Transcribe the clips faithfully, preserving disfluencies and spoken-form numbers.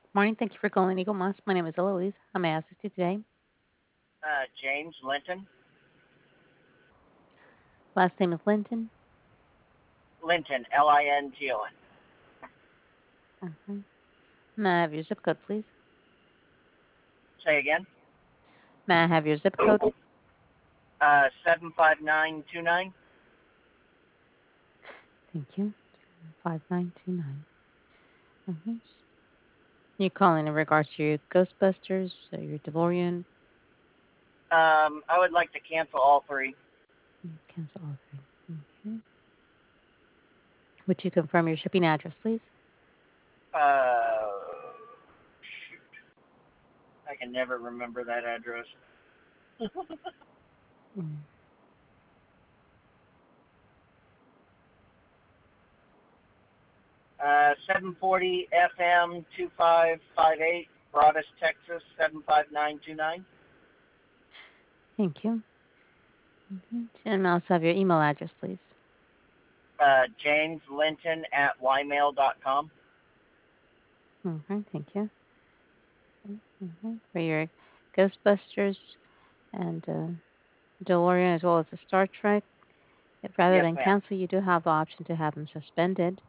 Morning. Thank you for calling Eagle Moss. My name is Eloise. How may I assist you today? Uh, James Linton. Last name is Linton. Linton, L I N T O N. Okay. May I have your zip code, please? Say again. May I have your zip code? Uh, seven five nine two nine. Thank you. five nine two nine. Mm-hmm. You're calling in regards to your Ghostbusters, or your DeLorean. Um, I would like to cancel all three. Mm, Cancel all three. Okay. Would you confirm your shipping address, please? Uh, I can never remember that address. Mm. Uh, seven forty F M two five five eight, Broadus, Texas seven five nine two nine. Thank you. Mm-hmm. And I also have your email address, please. Uh, James Linton at ymail dot com. Okay. Thank you. Mm-hmm. For your Ghostbusters and uh, DeLorean, as well as the Star Trek. If rather Yes, than ma'am. cancel, you do have the option to have them suspended.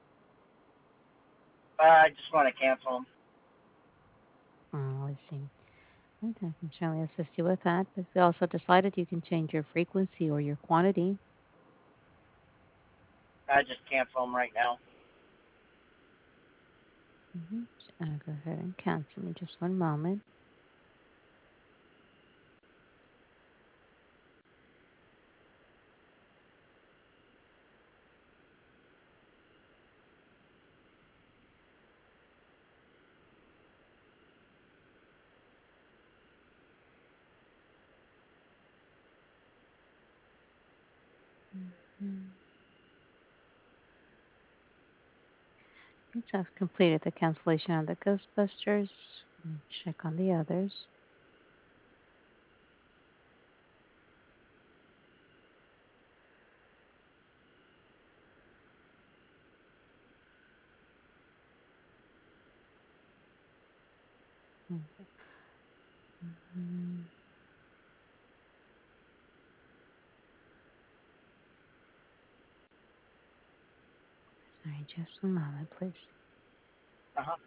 Uh, I just want to cancel them. Oh, I see. Right, I can certainly assist you with that. But if you also decided, you can change your frequency or your quantity. I just cancel them right now. Mm-hmm. Uh, go ahead and cancel me just one moment. Mm-hmm. Okay, so I've completed the cancellation on the Ghostbusters. Let me check on the others. Mm-hmm. Sorry, just one moment, please. Uh huh.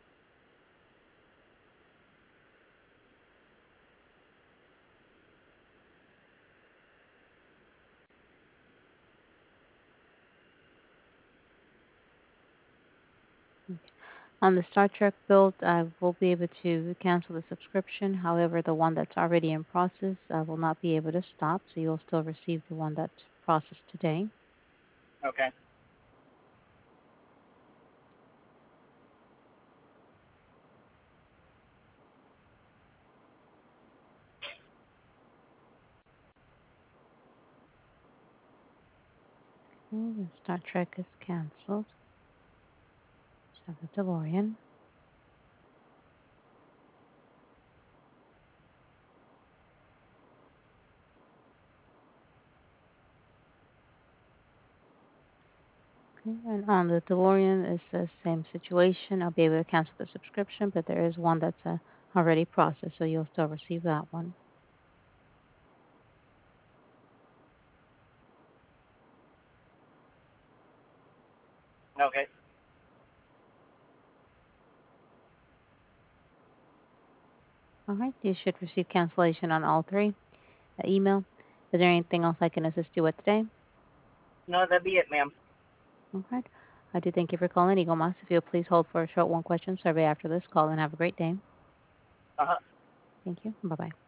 On the Star Trek build, I will be able to cancel the subscription. However, the one that's already in process, I will not be able to stop, so you'll still receive the one that's processed today. Okay. Okay, the Star Trek is canceled. Just have the DeLorean. Okay, and on the DeLorean, it's the same situation. I'll be able to cancel the subscription, but there is one that's uh, already processed, so you'll still receive that one. Okay. All right, you should receive cancellation on all three. Uh, email. Is there anything else I can assist you with today? No, that'd be it, ma'am. All right. I do thank you for calling Eagle Moss. If you'll please hold for a short one question survey after this call and have a great day. Uh huh. Thank you. Bye bye.